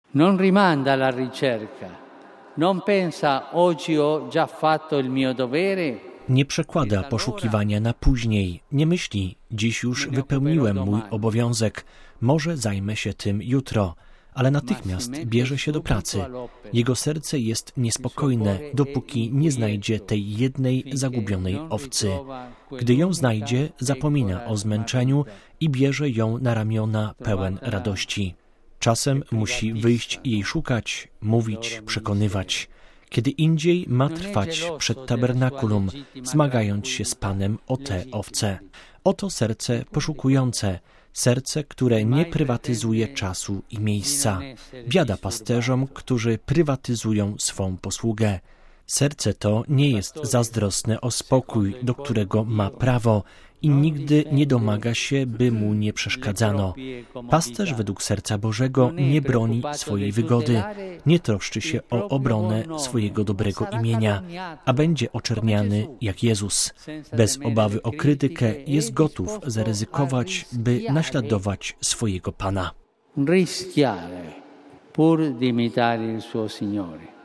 Non rimanda alla ricerca, non pensa oggi ho già fatto il mio dovere. Nie przekłada poszukiwania na później. Nie myśli, dziś już wypełniłem mój obowiązek, może zajmę się tym jutro. Ale natychmiast bierze się do pracy. Jego serce jest niespokojne, dopóki nie znajdzie tej jednej zagubionej owcy. Gdy ją znajdzie, zapomina o zmęczeniu i bierze ją na ramiona pełen radości. Czasem musi wyjść i jej szukać, mówić, przekonywać. Kiedy indziej ma trwać przed tabernakulum, zmagając się z Panem o te owce. Oto serce poszukujące, serce, które nie prywatyzuje czasu i miejsca. Biada pasterzom, którzy prywatyzują swą posługę. Serce to nie jest zazdrosne o spokój, do którego ma prawo i nigdy nie domaga się, by mu nie przeszkadzano. Pasterz według serca Bożego nie broni swojej wygody, nie troszczy się o obronę swojego dobrego imienia, a będzie oczerniany jak Jezus. Bez obawy o krytykę jest gotów zaryzykować, by naśladować swojego Pana. Rischiare pur di imitare il suo Signore.